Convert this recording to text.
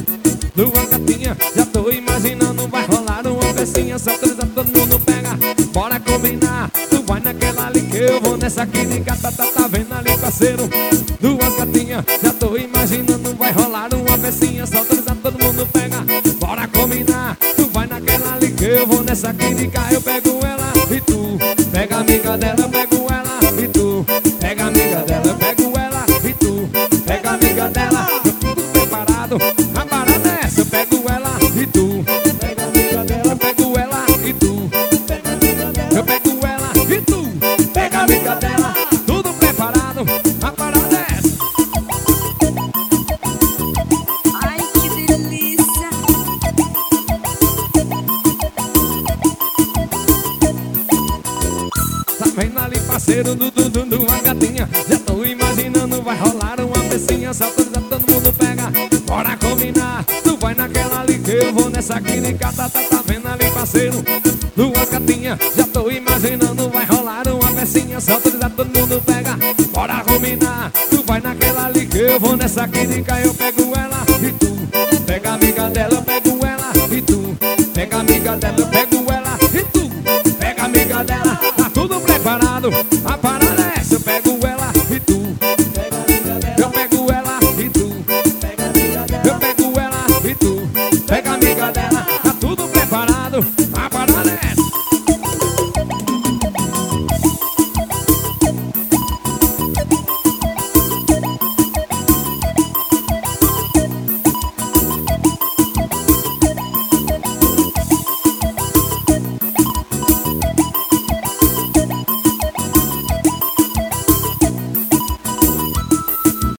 Duas gatinhas, já tô imaginando. Vai rolar uma festinha, só transa, todo mundo pega. Bora combinar, tu vai naquela ali que eu vou nessa aqui de gata, tá vendo ali, parceiro? Duas gatinhas, já tô imaginando. Vai rolar uma festinha, só transa, todo mundo pega. Bora combinar, tu vai naquela ali que eu vou nessa aqui de cá. Eu pego ela e tu pega a amiga dela, eu pego ela e tu pega a amiga dela, eu pego ela e tu pega a amiga dela. Tudo preparado, a parada é essa. Eu pego ela e tu pega a amiga dela, eu pego ela e tu pega a amiga dela, eu pego ela e tu pega a amiga dela. Tudo preparado, a parada é essa. Ai, que delícia. Tá vendo ali, parceiro, do uma gatinha. Já tô imaginando, vai rolar uma festinha, só todo mundo pega. Bora combinar, tu vai naquela ali que eu vou nessa aqui de cá. Tá vendo ali, parceiro, duas gatinhas. Já tô imaginando, vai rolar uma festinha, só todo mundo pega. Bora combinar, tu vai naquela ali que eu vou nessa aqui de cá. Eu pego ela